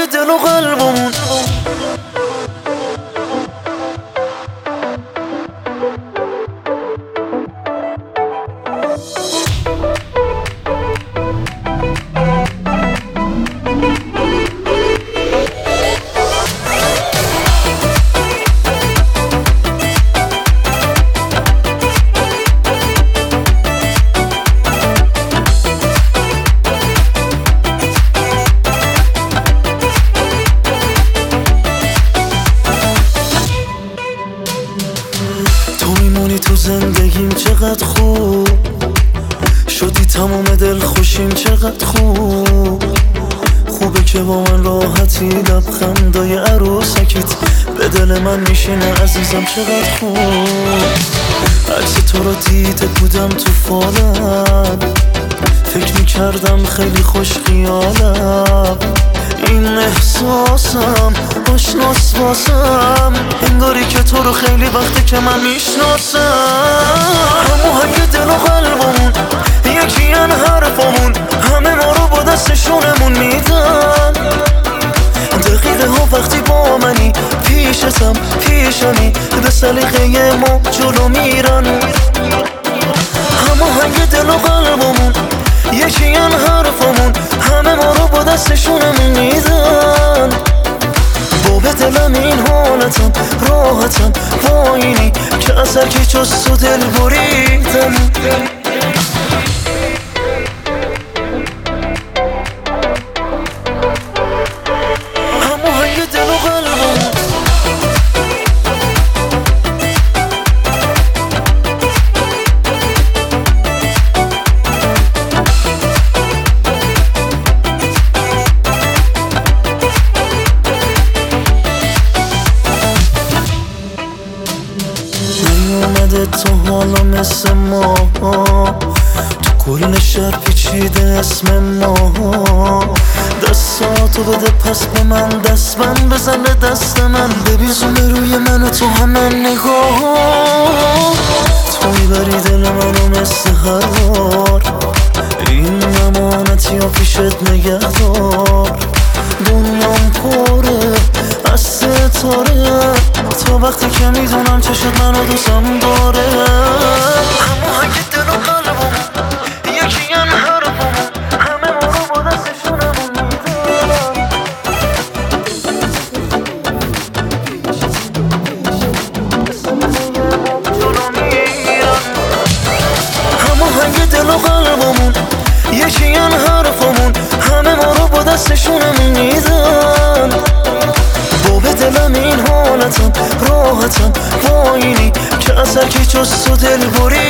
دل و قلبمون. تو میمونی تو زندگیم چقدر خوب شدی، تمام دل خوشیم چقدر خوبه که با من راحتی، لبخندای عروسکیت به دل من میشینه عزیزم چقدر خوب. عکس تو رو دیده بودم تو فالم، فکر میکردم خیلی خوش خیالم. این احساسم آشناس واسم، انگاری که تو رو خیلی وقته که من میشناسم. هماهنگ دل و قلبمون یکی ان حرفمون، همه ما رو با دستشونمون میدن. دقیقه ها وقتی با منی پیشتم پیشمی، به سلیقه ما جلو میرن. هماهنگ دل و قلبمون یکی ان حرفمون، همه ما رو با دستشونمون میدن. با به دلم این حالتم راحتم با اینی که از هرکی جز تو دل بریدم. هماهنگ دل و قلبمون. نیومده تو حالا مثل ما، تو کل شهر پیچیده اسم ما. دستاتو بده پس به من، دست بند بزن به دست من، ببیزونه روی من و تو همه نگاه. تو میبری دل منو مثل هر بار، این امانتی ها پیشت نگهدار. دنیام پره از ستاره، تا وقتی که میدونم چشت منو دوستم داره. هماهنگ دل و قلبمون یکی ان حرفمون، همه ما رو با دستشونمون میدارن. هماهنگ دل و قلبمون یکی ان حرفمون، همه ما رو با دستشونمون میدن. با به دلم این حالتم راحتم با اینی که از هرکی جز تو دل بریدم.